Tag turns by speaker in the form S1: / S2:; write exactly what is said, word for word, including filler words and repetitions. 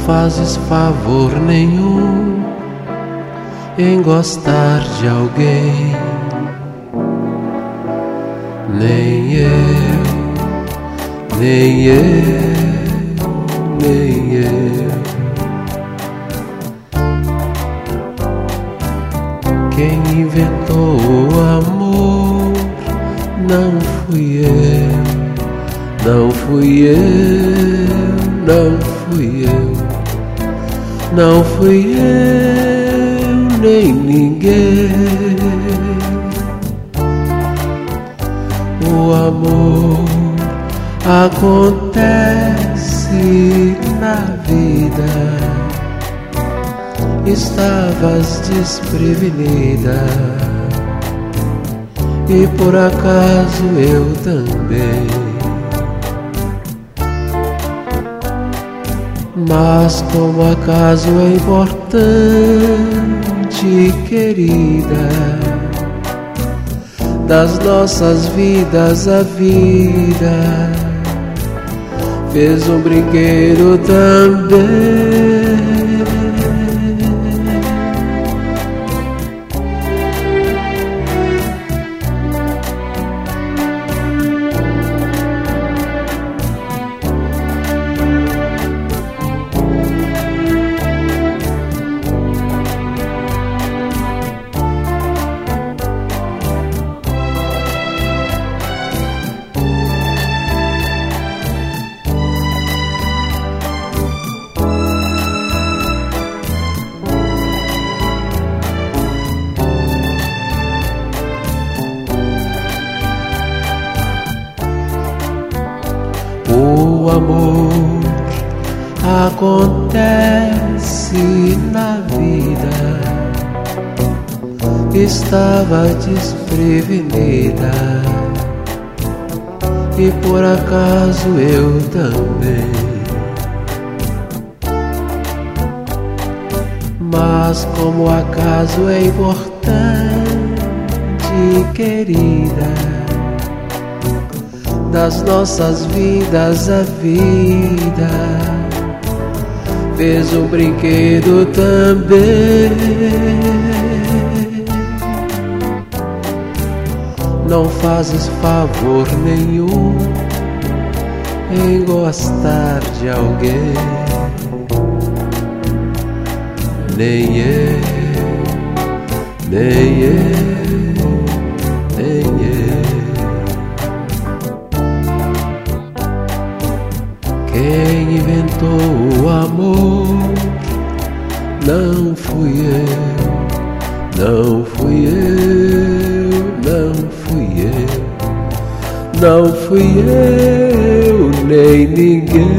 S1: fazes favor nenhum em gostar de alguém. Nem eu, nem eu, nem eu. Quem inventou o amor não fui eu, não fui eu, não fui eu, não fui eu, nem ninguém. O amor acontece na vida. Estavas desprevenida e por acaso eu também. Mas como acaso é importante, querida, das nossas vidas a vida fez um brinquedo também. O amor acontece na vida. Estava desprevenida e por acaso eu também. Mas como acaso é importante, querida, das nossas vidas a vida fez um brinquedo também. Não fazes favor nenhum em gostar de alguém. Nem eu, nem eu, nem eu. Quem inventou o amor não fui eu, não fui eu, não fui eu, não fui eu, nem ninguém.